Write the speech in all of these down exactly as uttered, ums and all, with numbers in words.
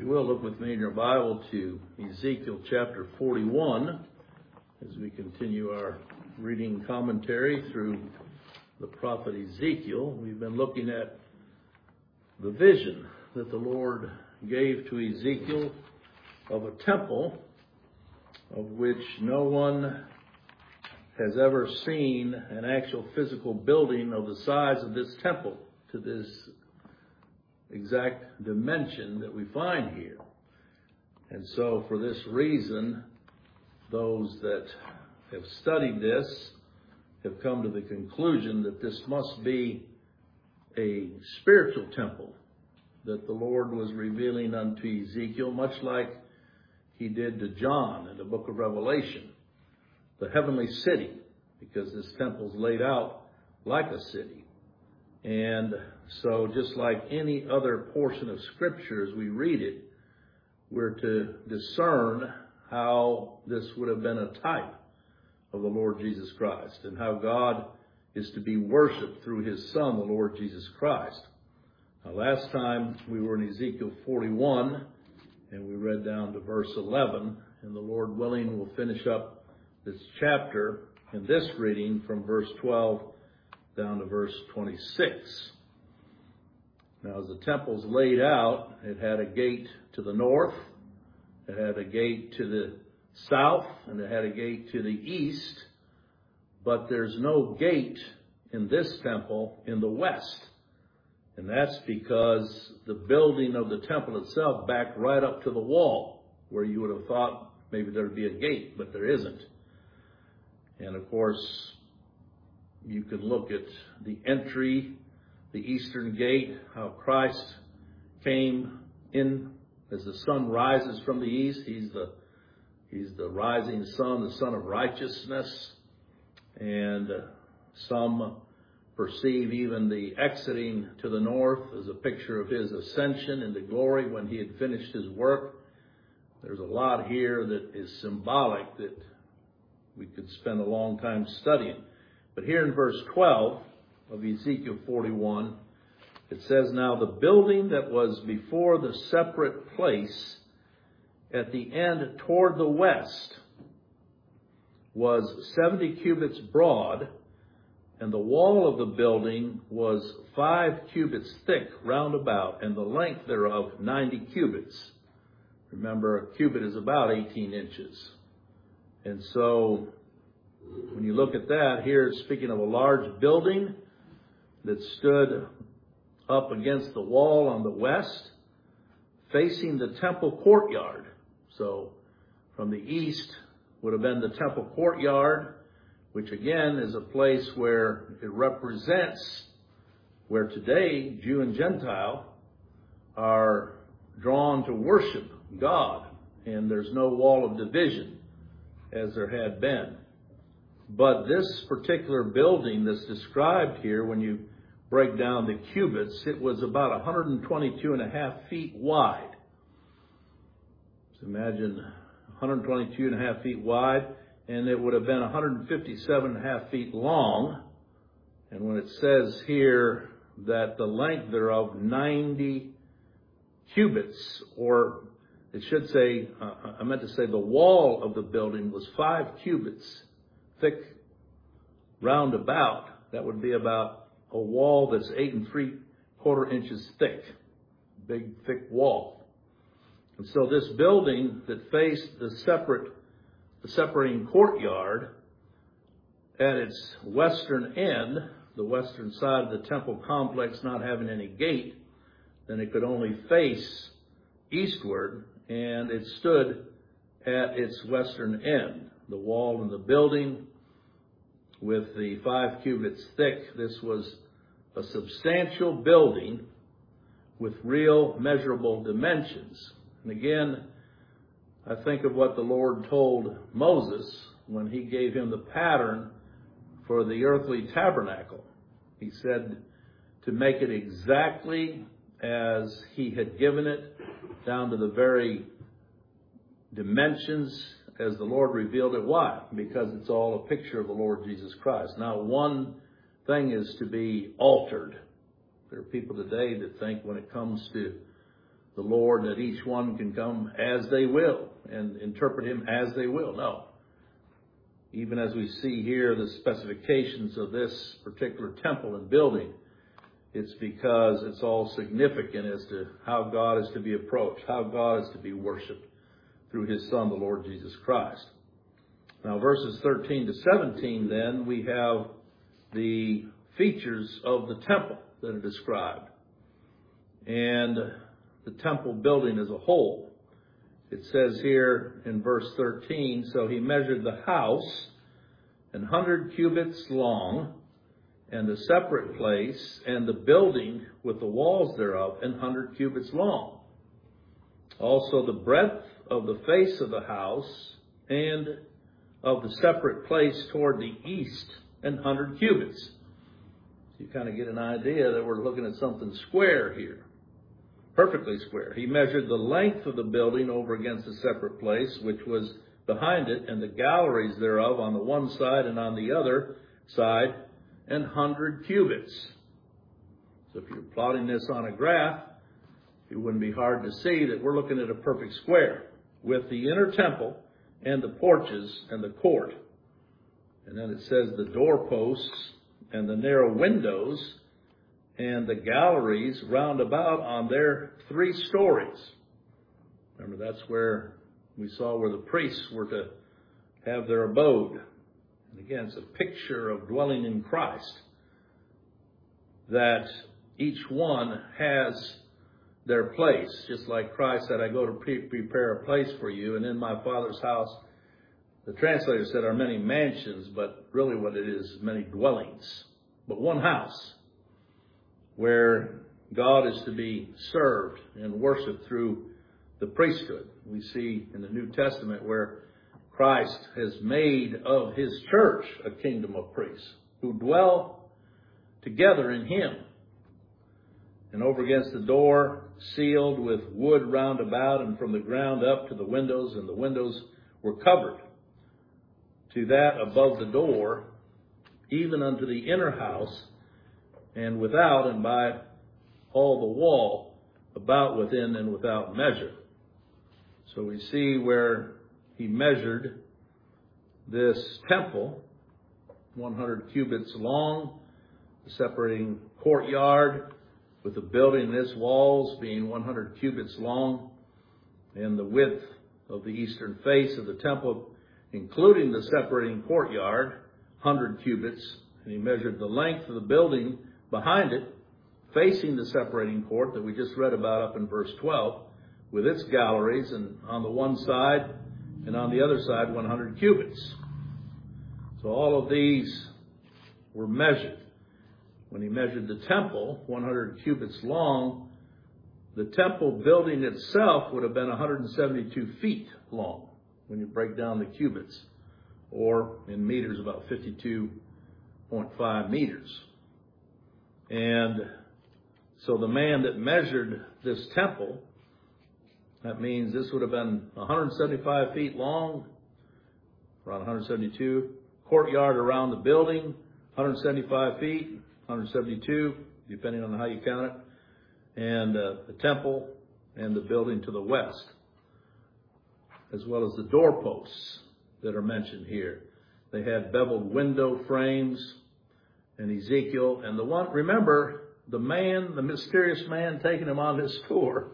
you will, look with me in your Bible to Ezekiel chapter forty-one as we continue our reading commentary through the prophet Ezekiel. We've been looking at the vision that the Lord gave to Ezekiel of a temple of which no one has ever seen an actual physical building of the size of this temple to this exact dimension that we find here. And so for this reason, those that have studied this have come to the conclusion that this must be a spiritual temple that the Lord was revealing unto Ezekiel, much like he did to John in the book of Revelation, the heavenly city, because this temple is laid out like a city. And so just like any other portion of Scripture, as we read it, we're to discern how this would have been a type of the Lord Jesus Christ and how God is to be worshiped through his Son, the Lord Jesus Christ. Now, last time we were in Ezekiel forty-one, and we read down to verse eleven, and the Lord willing will finish up this chapter in this reading from verse twelve down to verse twenty-six. Now, as the temple's laid out, it had a gate to the north, it had a gate to the south, and it had a gate to the east, but there's no gate in this temple in the west. And that's because the building of the temple itself backed right up to the wall, where you would have thought maybe there'd be a gate, but there isn't. And of course, you can look at the entry, the eastern gate, how Christ came in as the sun rises from the east. He's the, he's the rising sun, the sun of righteousness. And uh, some perceive even the exiting to the north as a picture of his ascension into glory when he had finished his work. There's a lot here that is symbolic that we could spend a long time studying. But here in verse twelve of Ezekiel forty-one, it says, "Now the building that was before the separate place at the end toward the west was seventy cubits broad, and the wall of the building was five cubits thick round about, and the length thereof ninety cubits." Remember, a cubit is about eighteen inches. And so when you look at that, here it's speaking of a large building that stood up against the wall on the west, facing the temple courtyard. So from the east would have been the temple courtyard, which again is a place where it represents where today Jew and Gentile are drawn to worship God, and there's no wall of division as there had been. But this particular building that's described here, when you break down the cubits, it was about one hundred twenty-two and a half feet wide. So imagine one hundred twenty-two and a half feet wide, and it would have been one hundred fifty-seven and a half feet long. And when it says here that the length thereof ninety cubits, or it should say, uh, I meant to say the wall of the building was five cubits thick round about. That would be about a wall that's eight and three quarter inches thick. Big, thick wall. And so this building that faced the separate, the separating courtyard at its western end, the western side of the temple complex not having any gate, then it could only face eastward, and it stood at its western end. The wall in the building with the five cubits thick, this was a substantial building with real measurable dimensions. And again, I think of what the Lord told Moses when he gave him the pattern for the earthly tabernacle. He said to make it exactly as he had given it, down to the very dimensions as the Lord revealed it. Why? Because it's all a picture of the Lord Jesus Christ. Now, one thing is to be altered. There are people today that think when it comes to the Lord that each one can come as they will and interpret him as they will. No. Even as we see here the specifications of this particular temple and building, it's because it's all significant as to how God is to be approached, how God is to be worshiped through his Son, the Lord Jesus Christ. Now, verses thirteen to seventeen, then, we have the features of the temple that are described, and the temple building as a whole. It says here in verse thirteen, so he measured the house an hundred cubits long, and the separate place, and the building with the walls thereof an hundred cubits long. Also the breadth of the face of the house, and of the separate place toward the east, an hundred cubits. So you kind of get an idea that we're looking at something square here. Perfectly square. He measured the length of the building over against the separate place, which was behind it, and the galleries thereof on the one side and on the other side, an hundred cubits. So if you're plotting this on a graph, it wouldn't be hard to see that we're looking at a perfect square with the inner temple and the porches and the court. And then it says the doorposts and the narrow windows and the galleries round about on their three stories. Remember, that's where we saw where the priests were to have their abode. And again, it's a picture of dwelling in Christ, that each one has their place. Just like Christ said, I go to pre- prepare a place for you, and in my Father's house, the translator said, are many mansions, but really what it is, many dwellings. But one house where God is to be served and worshiped through the priesthood. We see in the New Testament where Christ has made of his church a kingdom of priests who dwell together in him. And over against the door, sealed with wood round about and from the ground up to the windows, and the windows were covered to that above the door, even unto the inner house, and without and by all the wall, about within and without measure. So we see where he measured this temple, one hundred cubits long, the separating courtyard, with the building and its walls being one hundred cubits long, and the width of the eastern face of the temple, including the separating courtyard, one hundred cubits. And he measured the length of the building behind it, facing the separating court that we just read about up in verse twelve, with its galleries, and on the one side and on the other side one hundred cubits. So all of these were measured. When he measured the temple, one hundred cubits long, the temple building itself would have been one hundred seventy-two feet long when you break down the cubits, or in meters about fifty-two point five meters. And so the man that measured this temple, that means this would have been one hundred seventy-five feet long, around one hundred seventy-two, courtyard around the building, one hundred seventy-five feet, one hundred seventy-two, depending on how you count it, and uh, the temple and the building to the west, as well as the doorposts that are mentioned here. They had beveled window frames, and Ezekiel, and the one, remember, the man, the mysterious man taking him on this tour.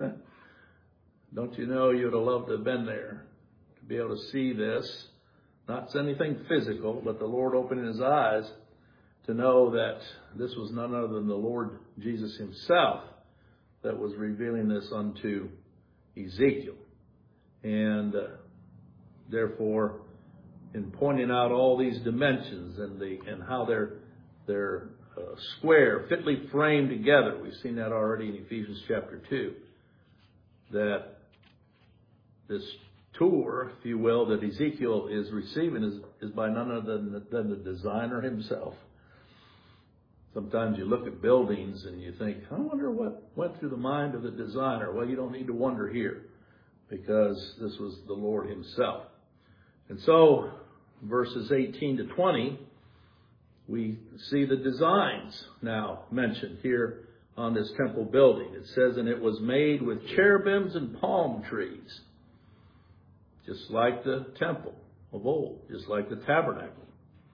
Don't you know you'd have loved to have been there to be able to see this? Not anything physical, but the Lord opening his eyes to know that this was none other than the Lord Jesus himself that was revealing this unto Ezekiel. And uh, therefore, in pointing out all these dimensions and the and how they're they're uh, square, fitly framed together, we've seen that already in Ephesians chapter two, that this tour, if you will, that Ezekiel is receiving is, is by none other than, than the designer himself. Sometimes you look at buildings and you think, I wonder what went through the mind of the designer. Well, you don't need to wonder here, because this was the Lord himself. And so, verses eighteen to twenty, we see the designs now mentioned here on this temple building. It says, and it was made with cherubims and palm trees, just like the temple of old, just like the tabernacle.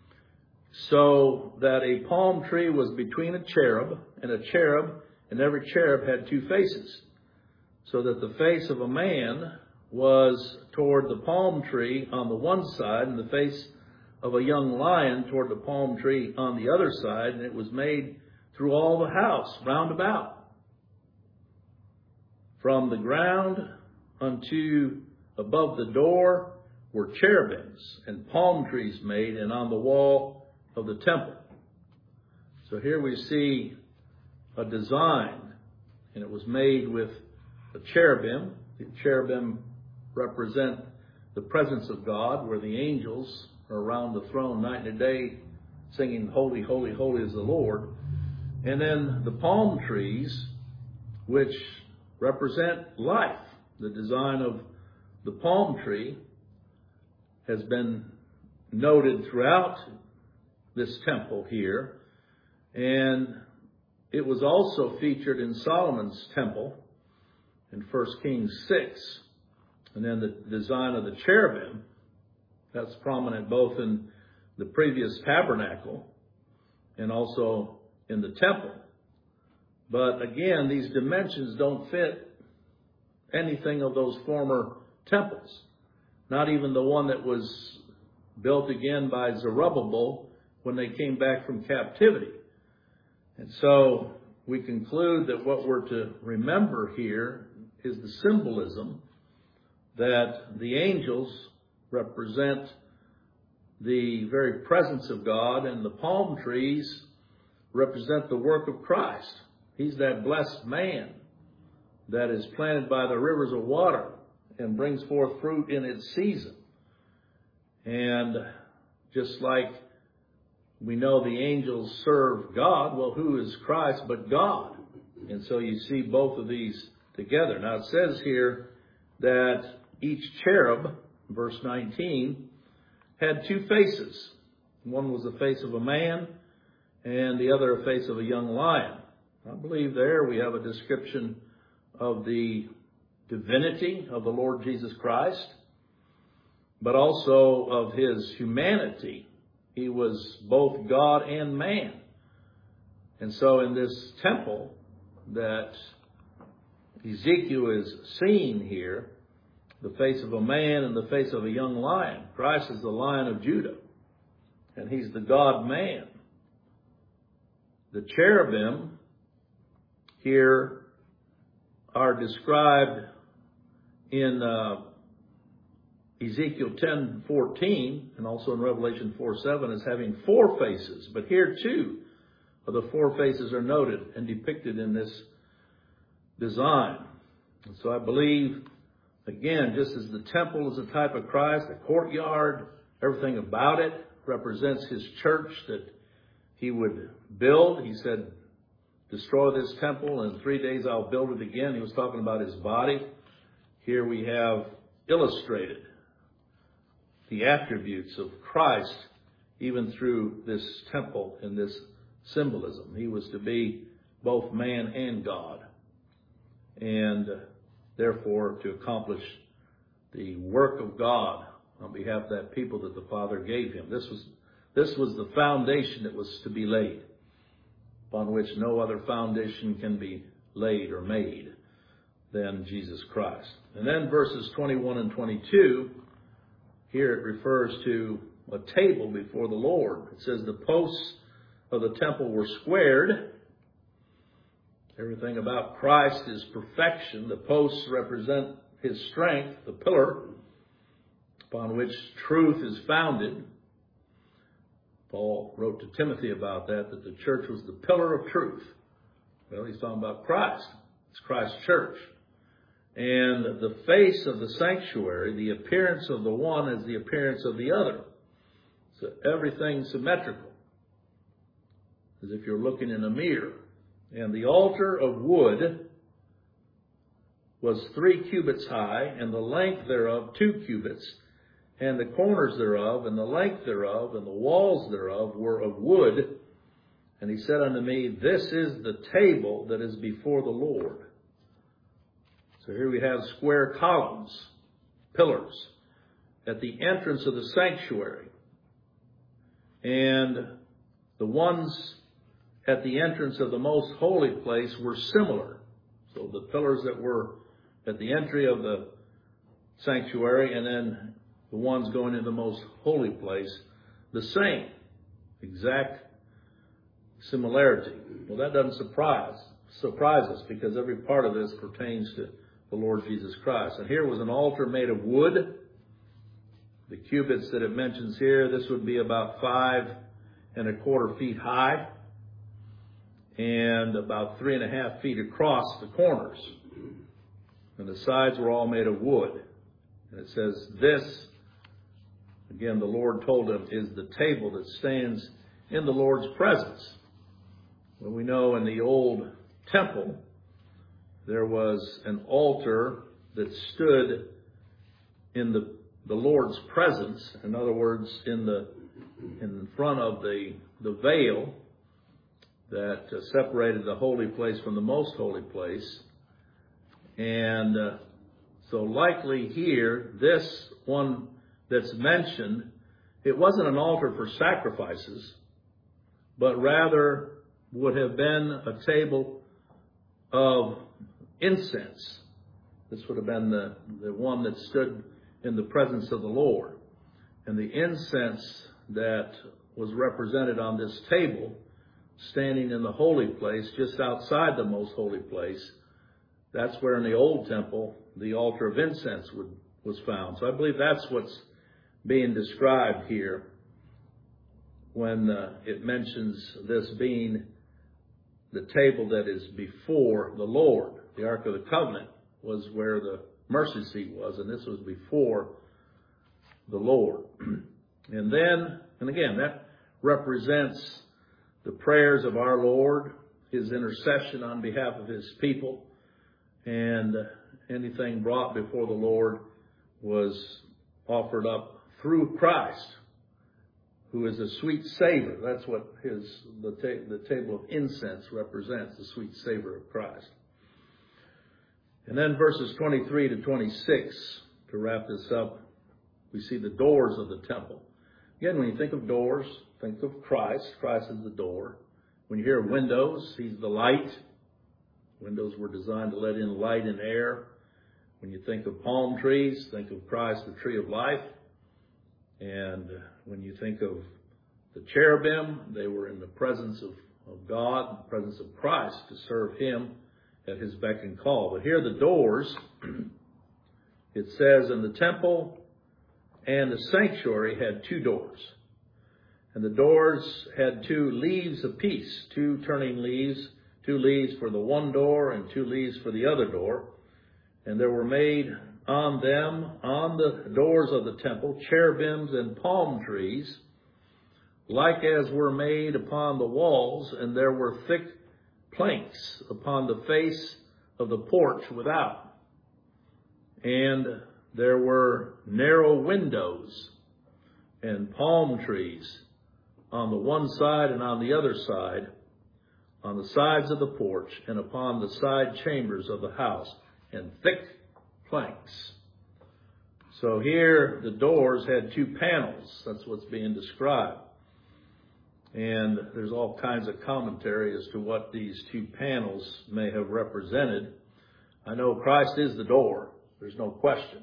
So that a palm tree was between a cherub and a cherub, and every cherub had two faces. So that the face of a man was toward the palm tree on the one side, and the face of a young lion toward the palm tree on the other side, and it was made through all the house round about, from the ground unto above the door were cherubims and palm trees made, and on the wall of the temple. So here we see a design, and it was made with a cherubim. The cherubim represent the presence of God, where the angels are around the throne night and day singing, holy, holy, holy is the Lord. And then the palm trees, which represent life. The design of the palm tree has been noted throughout this temple here. And it was also featured in Solomon's temple in First Kings six. And then the design of the cherubim, that's prominent both in the previous tabernacle and also in the temple. But again, these dimensions don't fit anything of those former temples. Not even the one that was built again by Zerubbabel when they came back from captivity. And so we conclude that what we're to remember here is the symbolism that the angels represent the very presence of God, and the palm trees represent the work of Christ. He's that blessed man that is planted by the rivers of water and brings forth fruit in its season. And just like we know the angels serve God, well, who is Christ but God? And so you see both of these together. Now it says here that each cherub, verse nineteen, had two faces. One was the face of a man, and the other a face of a young lion. I believe there we have a description of the divinity of the Lord Jesus Christ, but also of his humanity. He was both God and man. And so in this temple that Ezekiel is seeing here, the face of a man and the face of a young lion. Christ is the Lion of Judah, and he's the God-man. The cherubim here are described in uh, Ezekiel ten fourteen and also in Revelation four seven as having four faces. But here two of the four faces are noted and depicted in this design. And so I believe, again, just as the temple is a type of Christ, the courtyard, everything about it represents his church that he would build. He said, destroy this temple, and in three days I'll build it again. He was talking about his body. Here we have illustrated the attributes of Christ even through this temple and this symbolism. He was to be both man and God, and therefore to accomplish the work of God on behalf of that people that the Father gave him. This was this was the foundation that was to be laid, upon which no other foundation can be laid or made than Jesus Christ. And then verses twenty-one and twenty-two, here it refers to a table before the Lord. It says the posts of the temple were squared. Everything about Christ is perfection. The posts represent his strength, the pillar upon which truth is founded. Paul wrote to Timothy about that, that the church was the pillar of truth. Well, he's talking about Christ. It's Christ's church. And the face of the sanctuary, the appearance of the one is the appearance of the other. So everything symmetrical, as if you're looking in a mirror. And the altar of wood was three cubits high, and the length thereof two cubits, and the corners thereof, and the length thereof, and the walls thereof were of wood, And he said unto me, This is the table that is before the Lord. So here we have square columns, pillars, at the entrance of the sanctuary. And the ones at the entrance of the most holy place were similar. So the pillars that were at the entry of the sanctuary and then the ones going into the most holy place, the same, exact similarity. Well, that doesn't surprise surprise us because every part of this pertains to the Lord Jesus Christ. And here was an altar made of wood. The cubits that it mentions here, this would be about five and a quarter feet high and about three and a half feet across the corners. And the sides were all made of wood. And it says, this, again, the Lord told him, is the table that stands in the Lord's presence. Well, we know in the old temple, there was an altar that stood in the, the Lord's presence. In other words, in the in front of the, the veil that uh, separated the holy place from the most holy place. And uh, so likely here, this one that's mentioned, it wasn't an altar for sacrifices, but rather would have been a table of incense. This would have been the, the one that stood in the presence of the Lord. And the incense that was represented on this table, standing in the holy place, just outside the most holy place, that's where in the old temple, the altar of incense would, was found. So I believe that's what's being described here when uh, it mentions this being the table that is before the Lord. The Ark of the Covenant was where the mercy seat was, and this was before the Lord. And then, and again, that represents the prayers of our Lord, his intercession on behalf of his people, and anything brought before the Lord was offered up through Christ, who is a sweet savor. That's what his the, ta- the table of incense represents, the sweet savor of Christ. And then verses twenty-three to twenty-six, to wrap this up, we see the doors of the temple. Again, when you think of doors, think of Christ. Christ is the door. When you hear windows, he's the light. Windows were designed to let in light and air. When you think of palm trees, think of Christ, the tree of life. And when you think of the cherubim, they were in the presence of, of God, the presence of Christ, to serve him at his beck and call. But here the doors, it says, in the temple and the sanctuary had two doors. And the doors had two leaves apiece, two turning leaves, two leaves for the one door and two leaves for the other door. And there were made on them, on the doors of the temple, cherubims and palm trees, like as were made upon the walls, and there were thick planks upon the face of the porch without. And there were narrow windows and palm trees on the one side and on the other side, on the sides of the porch and upon the side chambers of the house, and thick planks. So here the doors had two panels. That's what's being described. And there's all kinds of commentary as to what these two panels may have represented. I know Christ is the door. There's no question.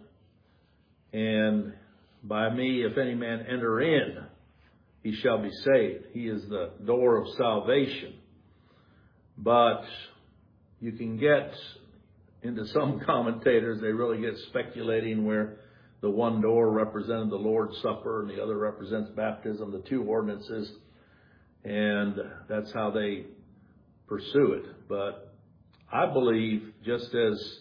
And by me, if any man enter in, he shall be saved. He is the door of salvation. But you can get into some commentators, they really get speculating where the one door represented the Lord's Supper and the other represents baptism, the two ordinances, and that's how they pursue it. But I believe just as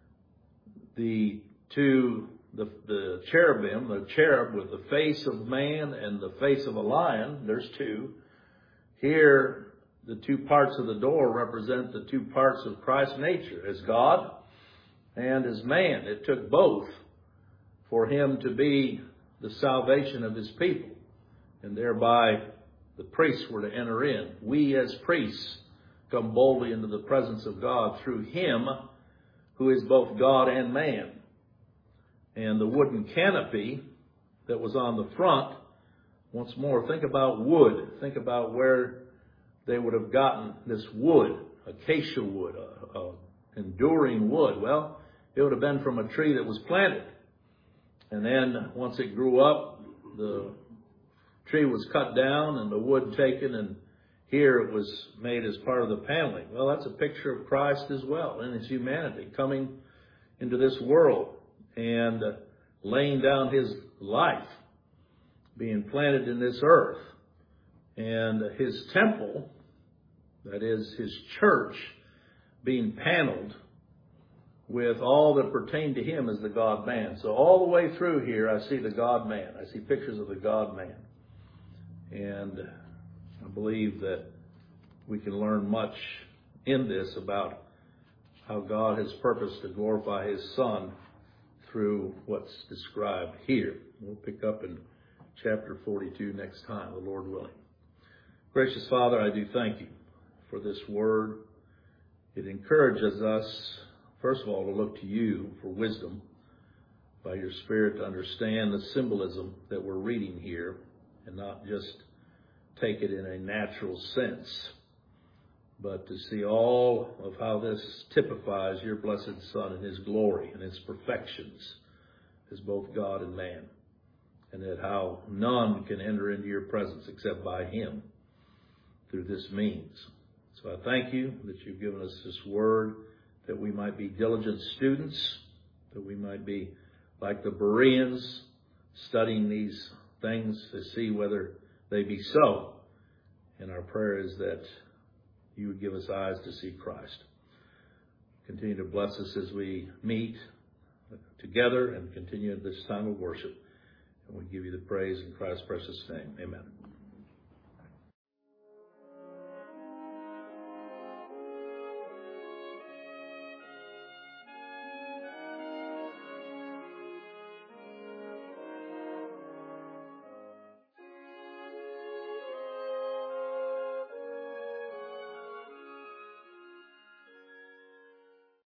the two, the, the cherubim, the cherub with the face of man and the face of a lion, there's two. Here, the two parts of the door represent the two parts of Christ's nature, as God and as man. It took both for him to be the salvation of his people, and thereby the priests were to enter in. We as priests come boldly into the presence of God through Him who is both God and man. And the wooden canopy that was on the front, once more, think about wood. Think about where they would have gotten this wood, acacia wood, a, a enduring wood. Well, it would have been from a tree that was planted. And then once it grew up, the tree was cut down and the wood taken, and here it was made as part of the paneling. Well, that's a picture of Christ as well in His humanity, coming into this world and uh, laying down His life, being planted in this earth. And His temple, that is His church, being paneled with all that pertained to Him as the God-man. So all the way through here, I see the God-man. I see pictures of the God-man. And I believe that we can learn much in this about how God has purposed to glorify His Son through what's described here. We'll pick up in chapter forty-two next time, the Lord willing. Gracious Father, I do thank You for this word. It encourages us, first of all, to look to You for wisdom by Your Spirit to understand the symbolism that we're reading here and not just take it in a natural sense, but to see all of how this typifies Your blessed Son and His glory and His perfections as both God and man, and that how none can enter into Your presence except by Him through this means. So I thank You that You've given us this word, that we might be diligent students, that we might be like the Bereans, studying these things to see whether they be so. And our prayer is that You would give us eyes to see Christ. Continue to bless us as we meet together and continue this time of worship. And we give You the praise in Christ's precious name. Amen.